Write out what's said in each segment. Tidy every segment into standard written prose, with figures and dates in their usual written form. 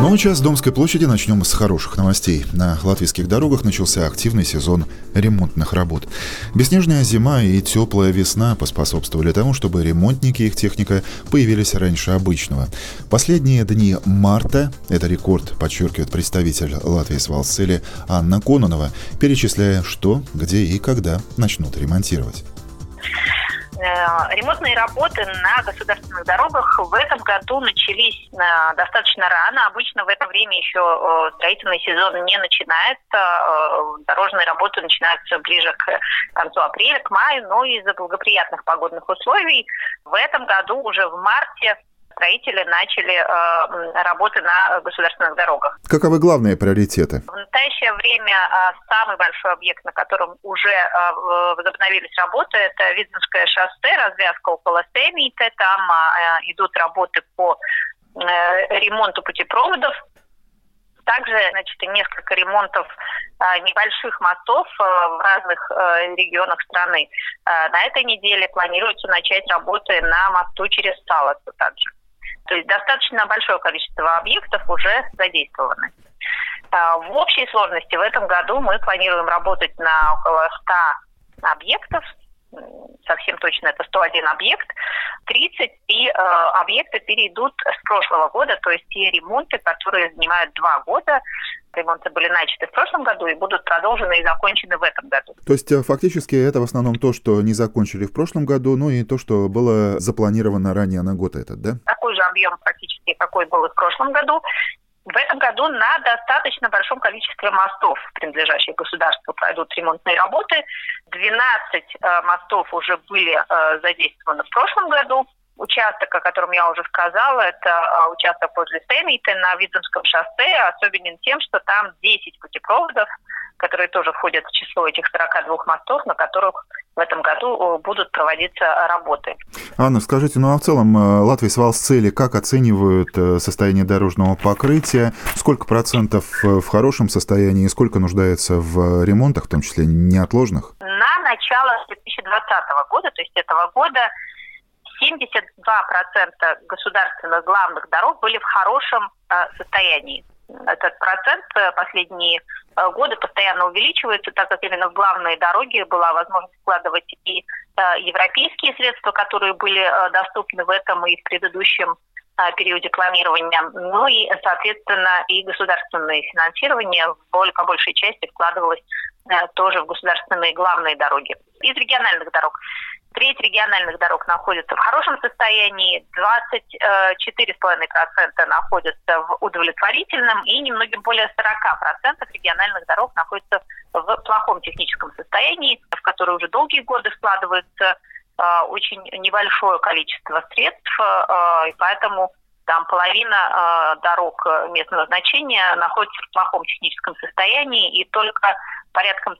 Ну, час с Домской площади начнем с хороших новостей. На латвийских дорогах начался активный сезон ремонтных работ. Бесснежная зима и теплая весна поспособствовали тому, чтобы ремонтники и их техника появились раньше обычного. Последние дни марта, это рекорд, подчеркивает представитель Латвии с Валсцели Анна Кононова, перечисляя, что, где и когда начнут ремонтировать. Ремонтные работы на государственных дорогах в этом году начались достаточно рано. Обычно в это время еще строительный сезон не начинается. Дорожные работы начинаются ближе к концу апреля, к маю, но из-за благоприятных погодных условий в этом году уже в марте строители начали работы на государственных дорогах. Каковы главные приоритеты? В настоящее время самый большой объект, на котором уже возобновились работы, это Видземское шоссе, развязка около Семита. Там идут работы по ремонту путепроводов. Также, несколько ремонтов небольших мостов в разных регионах страны. На этой неделе планируется начать работы на мосту через Салацу также. То есть достаточно большое количество объектов уже задействованы. В общей сложности в этом году мы планируем работать на около 100 объектов. Совсем точно это 101 объект. 33 объекта перейдут с прошлого года, то есть те ремонты, которые занимают 2 года. Ремонты были начаты в прошлом году и будут продолжены и закончены в этом году. То есть фактически это в основном то, что не закончили в прошлом году, ну и то, что было запланировано ранее на год этот, да? Такой же объем практически, какой был и в прошлом году. В этом году на достаточно большом количестве мостов, принадлежащих государству, пройдут ремонтные работы. 12 мостов уже были задействованы в прошлом году. Участок, о котором я уже сказала, это участок возле Семита на Видземском шоссе, особенен тем, что там 10 путепроводов, которые тоже входят в число этих 42 мостов, на которых в этом году будут проводиться работы. Анна, скажите, а в целом Латвия с Валсцели как оценивают состояние дорожного покрытия? Сколько процентов в хорошем состоянии и сколько нуждается в ремонтах, в том числе неотложных? На начало 2020 года, то есть этого года, 72% государственных главных дорог были в хорошем состоянии. Этот процент последние годы постоянно увеличивается, так как именно в главные дороги была возможность вкладывать и европейские средства, которые были доступны в этом и в предыдущем периоде планирования, ну и, соответственно, и государственное финансирование по большей части вкладывалось тоже в государственные главные дороги. Из региональных дорог. Треть региональных дорог находится в хорошем состоянии, 24,5% находятся в удовлетворительном и немногим более 40% региональных дорог находятся в плохом техническом состоянии, в которые уже долгие годы вкладывается очень небольшое количество средств, и поэтому там половина дорог местного значения находится в плохом техническом состоянии, и только порядком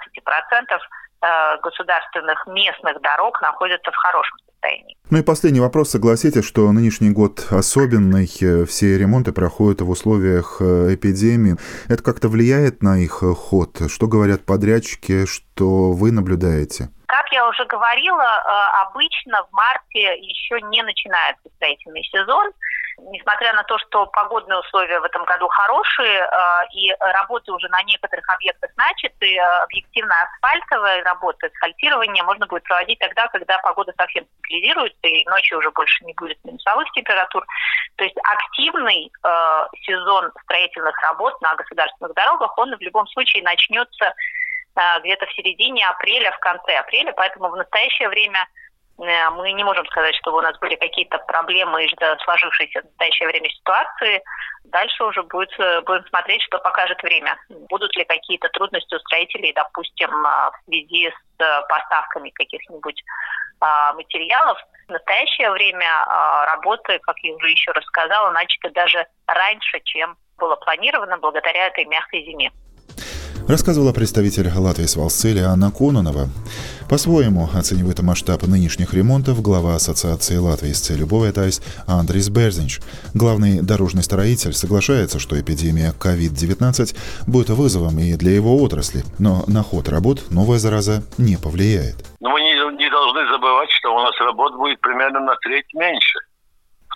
13% государственных местных дорог находятся в хорошем состоянии. Ну и последний вопрос. Согласитесь, что нынешний год особенный, все ремонты проходят в условиях эпидемии. Это как-то влияет на их ход? Что говорят подрядчики, что вы наблюдаете? Как я уже говорила, обычно в марте еще не начинается строительный сезон. Несмотря на то, что погодные условия в этом году хорошие, и работы уже на некоторых объектах начаты, объективно асфальтовые работы, асфальтирование можно будет проводить тогда, когда погода совсем стабилизируется, и ночью уже больше не будет минусовых температур. То есть активный сезон строительных работ на государственных дорогах, он в любом случае начнется где-то в середине апреля, в конце апреля, поэтому в настоящее время мы не можем сказать, чтобы у нас были какие-то проблемы из-за сложившейся в настоящее время ситуации. Дальше уже будем смотреть, что покажет время. Будут ли какие-то трудности у строителей, допустим, в связи с поставками каких-нибудь материалов. В настоящее время работы, как я уже еще раз сказала, начаты даже раньше, чем было планировано, благодаря этой мягкой зиме. Рассказывала представитель Латвии с Валсцели Анна Кононова. По-своему оценивает масштаб нынешних ремонтов глава Ассоциации Латвии с Целюбовietais Андрис Берзинч. Главный дорожный строитель соглашается, что эпидемия COVID-19 будет вызовом и для его отрасли, но на ход работ новая зараза не повлияет. Но мы не должны забывать, что у нас работ будет примерно на треть меньше.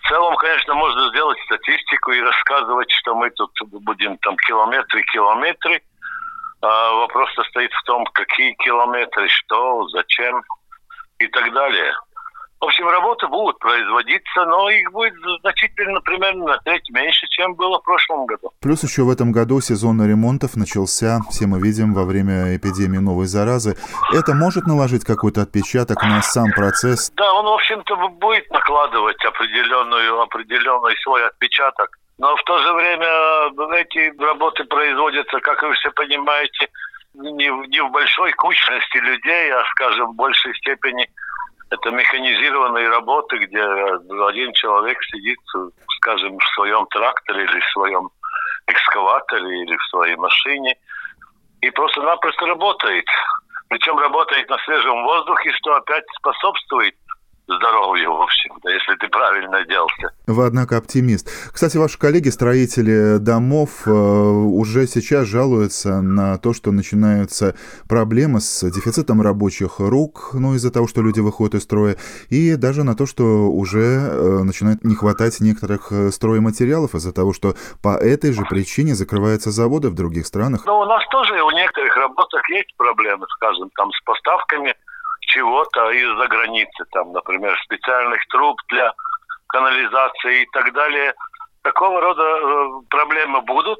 В целом, конечно, можно сделать статистику и рассказывать, что мы тут будем там километры. А вопрос состоит в том, какие километры, что, зачем и так далее. В общем, работы будут производиться, но их будет значительно, примерно на треть меньше, чем было в прошлом году. Плюс еще в этом году сезон ремонтов начался, все мы видим, во время эпидемии новой заразы. Это может наложить какой-то отпечаток на сам процесс? Да, он, в общем-то, будет накладывать определенный свой отпечаток. Но в то же время эти работы производятся, как вы все понимаете, не в большой кучности людей, а, скажем, в большей степени это механизированные работы, где один человек сидит, скажем, в своем тракторе или в своем экскаваторе или в своей машине и просто-напросто работает. Причем работает на свежем воздухе, что опять способствует здоровью, в общем-то, если ты правильно делся. Вы, однако, оптимист. Кстати, ваши коллеги, строители домов, уже сейчас жалуются на то, что начинаются проблемы с дефицитом рабочих рук, из-за того, что люди выходят из строя, и даже на то, что уже начинает не хватать некоторых стройматериалов из-за того, что по этой же причине закрываются заводы в других странах. У нас тоже в некоторых работах есть проблемы, скажем, там с поставками чего-то из-за границы, там, например, специальных труб для канализации и так далее. Такого рода проблемы будут.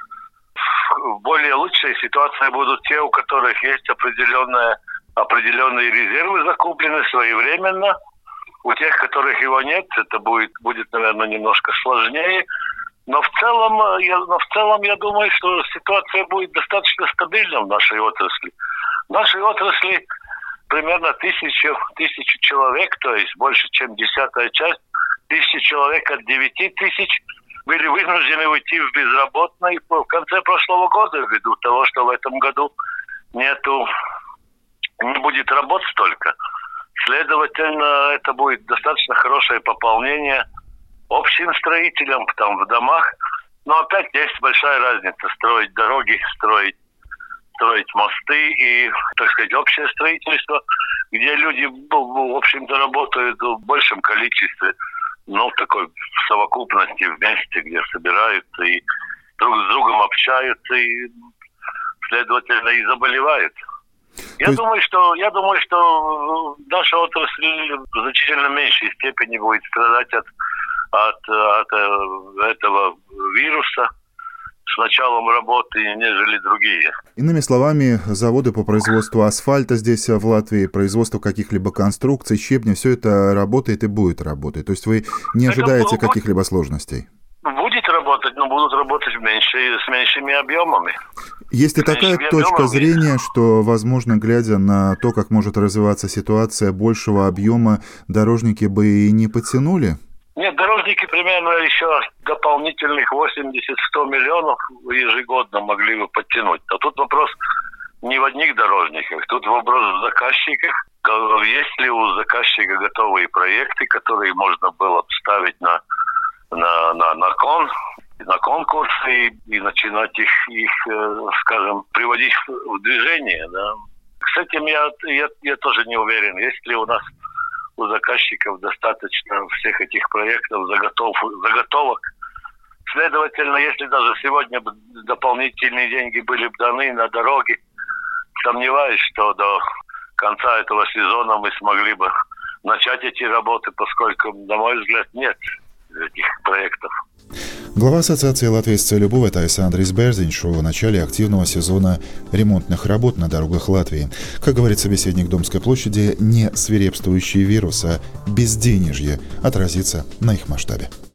В более лучшей ситуации будут те, у которых есть определенные резервы закуплены своевременно. У тех, которых его нет, это будет, наверное, немножко сложнее. Но в целом я думаю, что ситуация будет достаточно стабильна в нашей отрасли. В нашей отрасли примерно 1000 человек, то есть больше, чем 10-я часть, 1000 человек от 9000 были вынуждены уйти в безработные в конце прошлого года, ввиду того, что в этом году не будет работ столько. Следовательно, это будет достаточно хорошее пополнение общим строителям там в домах. Но опять есть большая разница строить дороги, строить мосты и, так сказать, общее строительство, где люди, в общем-то, работают в большем количестве, в такой совокупности вместе, где собираются и друг с другом общаются и, следовательно, и заболевают. Я думаю, что наша отрасль в значительно меньшей степени будет страдать от этого вируса с началом работы, нежели другие. Иными словами, заводы по производству асфальта здесь, в Латвии, производство каких-либо конструкций, щебня, все это работает и будет работать. То есть вы не ожидаете каких-либо сложностей? Будет работать, но будут работать с меньшими объемами. Есть и такая точка зрения, что, возможно, глядя на то, как может развиваться ситуация большего объема, дорожники бы и не потянули? Нет, дорожники примерно еще дополнительных 80-100 миллионов ежегодно могли бы подтянуть. А тут вопрос не в одних дорожниках, тут вопрос в заказчиках. Есть ли у заказчика готовые проекты, которые можно было ставить на конкурсы и начинать их, скажем, приводить в движение. Да. С этим я тоже не уверен. Есть ли у заказчиков достаточно всех этих проектов, заготовок. Следовательно, если даже сегодня дополнительные деньги были бы даны на дороги, сомневаюсь, что до конца этого сезона мы смогли бы начать эти работы, поскольку, на мой взгляд, нет этих проектов. Глава Ассоциации латвийской любови Таisa Андрис Берзинш в начале активного сезона ремонтных работ на дорогах Латвии. Как говорит собеседник Домской площади, не свирепствующий вирус, а безденежье отразится на их масштабе.